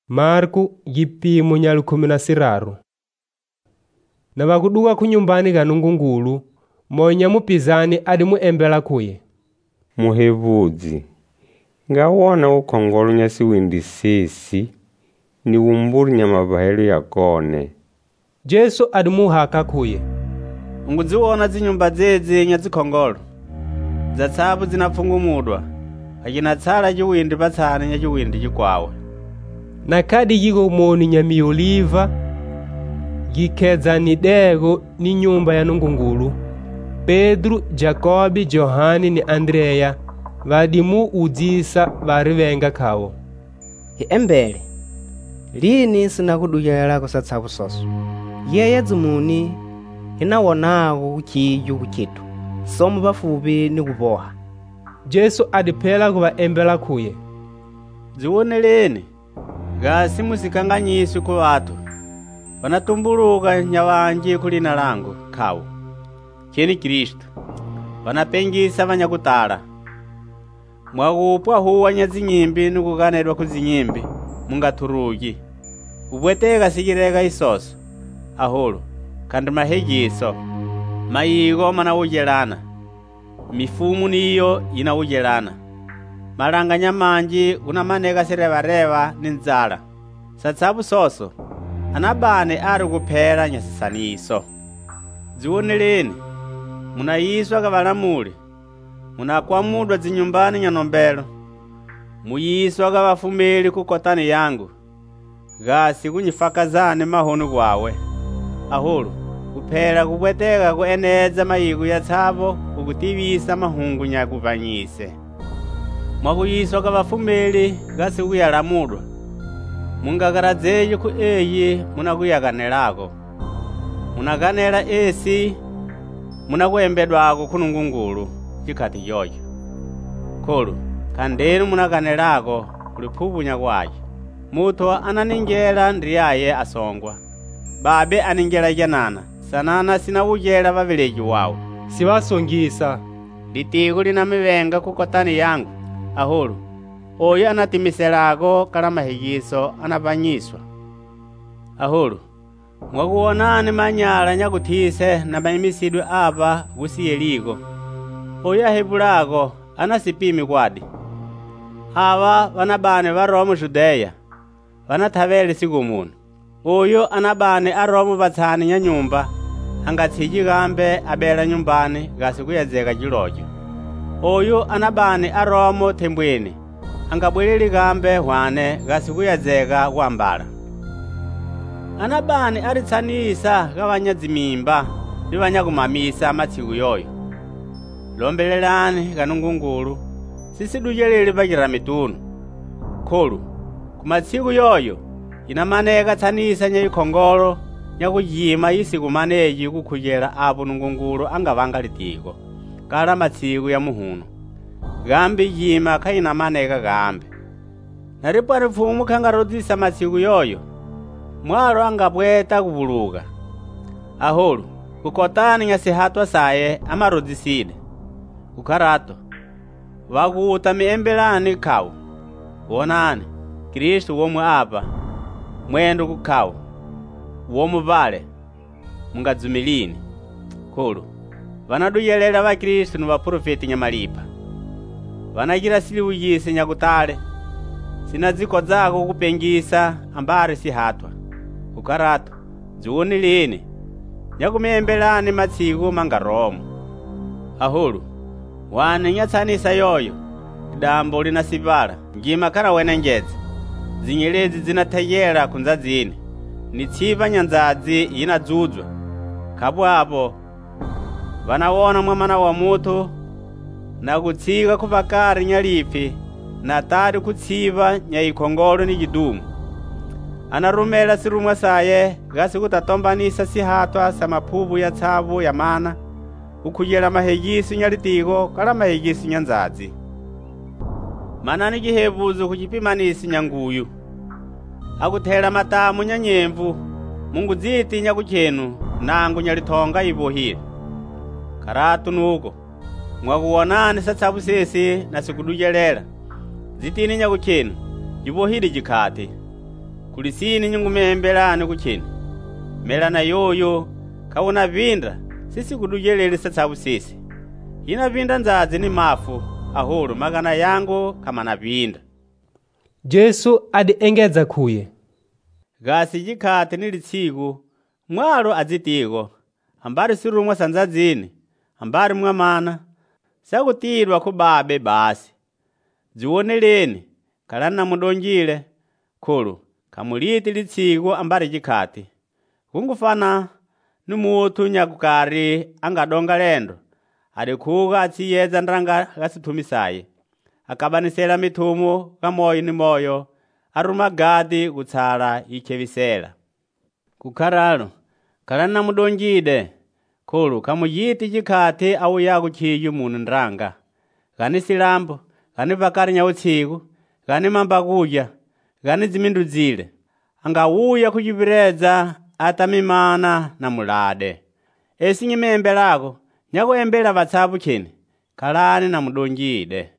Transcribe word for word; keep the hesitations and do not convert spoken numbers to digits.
Marko gipimo nya lukumi na siraru. Na vakuduka kunyumbani ga Nungungulu, monya mupizani adi muembela kuye. Muhevudzi, ngawona ukhongolo nya siwindi sesi ni umburi nya mavahelo ya kone. Jesu adi muhaka kuye. Ungudziwona zinyumba dzedzi nya zikhongolo za tsabu zinapfungumudwa akina tsala chiwindi patsana nya chiwindi chikwawe. Na kadi yigo moni nya mioliva gikedza ni dego ni nyumba ya Nungungulu. Pedro, Jacobi, Johani ni Andrea vadimu udzisa varivenga kawo. Hi embele lini sinakuduyela kusatsabu soso yeye dzimuni hinawonago kuchiju kuchitu somo bafubi ni kuboha. Jesu adipela kuvaembela kuye. Dziwoneleni gasi musikanganyiswi ku watu vanatumbuluka nyavanji kulina langu kawo cheni Kristu vanapengisa vanyakutala mwakupwa huwa nya zinyimbi ni kukanedwa kuzinyimbi mungathuruki ubweteka sikireka isoso ahulu kandi mahegiso mayigo manawujelana mifumu niyo inawujelana malanganya manji unamaneka sirevareva ni nzala satsabu soso anabane ari kuphera nyasisaniso. Dziwoneleni munayiswa kavalamuli munakwamudwa zinyumbani nya nombelo muyiswa kavafumeli kukotani yangu gasi kunyifakazane mahonu kwawe ahulu kuphera kubweteka kueneza mayigu ya tsavo ukutivisa mahungu nya kuvanyise mwakuyiswa kavafumeli gasi kuyalamudwa mungakaradzeyo ku eyi munakuyakanelako munakanela esi munakuembedwako ku Nungungulu chikati yoyo kulu kandenu munakanelako kuliphupunya kwayo muto ananingela ndiyaye asongwa babe aningela janana sanana sinawujela vavileji wawo Sivasongisa litiku linamivenga kukotani yangu ahulu oyo anatimiselako kala mahigiso anapanyiswa ahulu mwakuwonani manyala nyakuthise na maimisidwe apa kusiyeliko oyo ahebulako anasipimi kwadi ava vanabane va Romu Judeya vanathavele siku munu oyo anabane a Romu vatsani nya nyumba angatsiji kambe abela nyumbani gasi kuyedzeka chilocho oyo anabane a Romu thembweni angabweleli kambe hwane gasi kuyedzeka kuambala anabane aritsanisa kavanyadzimimba ni vanyakumamisa matsiku yoyo lombelelani ka Nungungulu sisidujeleli vajira mitunu khulu kumatsiku yoyo inamaneka tsanisa nya ikhongolo nyakujima isiku maneji kukhujela apo Nungungulu angavanga litiko kala matsiku ya muhuno gambi jima kaina maneka gambe naripari pfumu kangarodzisa matsiku yoyo mwalo angabweta kuvuluka ahulu kukotani nya sihatwa saye amarodziside kukarato vakuta miembelani kawo wonani Kristu womwe apa mwendo kukawo womu vale mungadzumilini kulu vanaduyelela va Kristu ni vaprofeti nya malipa vanakira siliwujise nyakutale sinadzikodzako kupengisa ambari sihatwa kukarato dziwoneleni nyakumiembelani matsiku manga Romu ahulu wane nyatsanisa yoyo dambo linasipala njima kana wena njedzi zinyelezi zinathayela kunzadzini ni tsiva nyanzadzi yinadzudzwa kapo apo vanawona mwamana wa mutu na kutsika kuvakari nyalipi na tari kutsiva nya ikhongolo ni chidumu anarumela sirumwa saye gasi kutatombanisa sihatwa sa maphupu ya tsavu ya mana kukhujela mahegisi nya litiko kala mahegisi nya nzadzi manani chihevuzo kuchipimanisi nya nguyu akuthela matamu nya nyemvu mungu dziti nya kuchenu nangu nya litonga ivohile karatu nuko mwakuwonani satsavu sesi na sikudujelela zitini nya kuchenu ivohile jikhati kulisini nyungumembelani kuchini melana yoyo kawona vinda sisi kudujelele satsabu sisi ina vinda nzazi ni mafu ahulu magana yangu kama na vinda. Jesu adi engedza kuye gasi jikati ni litsiku mwalo azitigo ambari sirumwa sanzazini ambari mwamana sakutirwa kubabe basi ziwoneleni kalana mudonjile kulu kamuliti litsiku ambari jikati kungufana numutu nyakukari angadonga lendo adikuga atsiyeza ndanga gasitumisaye akabanisela mitumu kamoyo ni moyo aruma gadi kutsala ichevisela kukaralo kalana mudonjide kulu kamuyiti jikati au yaku chiyu munu ndanga gani silambo gani vakari nyautsiku gani mambakuja gani zimindu zile angawuya kujivireza atamimana na mulade esi nyimembe lako nyakuembela vatsapu chini kalani na mudonjide.